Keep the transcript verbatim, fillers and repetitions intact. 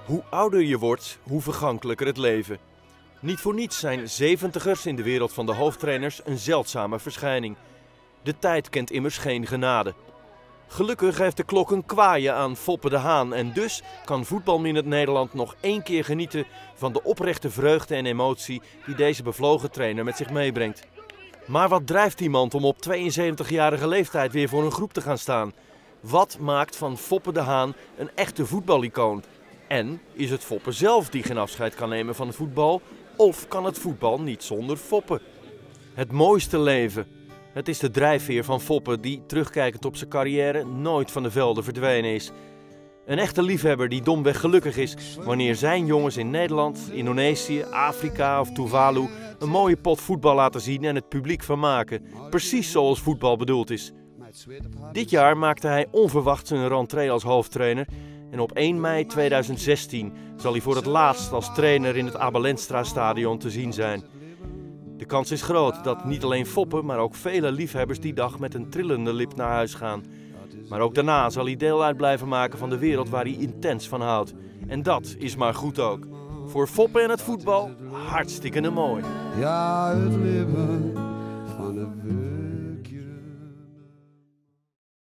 Hoe ouder je wordt, hoe vergankelijker het leven. Niet voor niets zijn zeventigers in de wereld van de hoofdtrainers een zeldzame verschijning. De tijd kent immers geen genade. Gelukkig heeft de klok een kwaaie aan Foppe de Haan en dus kan voetbalminend Nederland nog één keer genieten van de oprechte vreugde en emotie die deze bevlogen trainer met zich meebrengt. Maar wat drijft iemand om op tweeënzeventigjarige leeftijd weer voor een groep te gaan staan? Wat maakt van Foppe de Haan een echte voetbalicoon? En is het Foppe zelf die geen afscheid kan nemen van het voetbal? Of kan het voetbal niet zonder Foppe? Het mooiste leven. Het is de drijfveer van Foppe die, terugkijkend op zijn carrière, nooit van de velden verdwenen is. Een echte liefhebber die domweg gelukkig is wanneer zijn jongens in Nederland, Indonesië, Afrika of Tuvalu een mooie pot voetbal laten zien en het publiek vermaken. Precies zoals voetbal bedoeld is. Dit jaar maakte hij onverwacht zijn rentree als hoofdtrainer. En op één mei tweeduizend zestien zal hij voor het laatst als trainer in het Abel Enstra stadion te zien zijn. De kans is groot dat niet alleen Foppe, maar ook vele liefhebbers die dag met een trillende lip naar huis gaan. Maar ook daarna zal hij deel uit blijven maken van de wereld waar hij intens van houdt. En dat is maar goed ook. Voor Foppe en het voetbal hartstikke mooi. Ja, het leven van de wereld.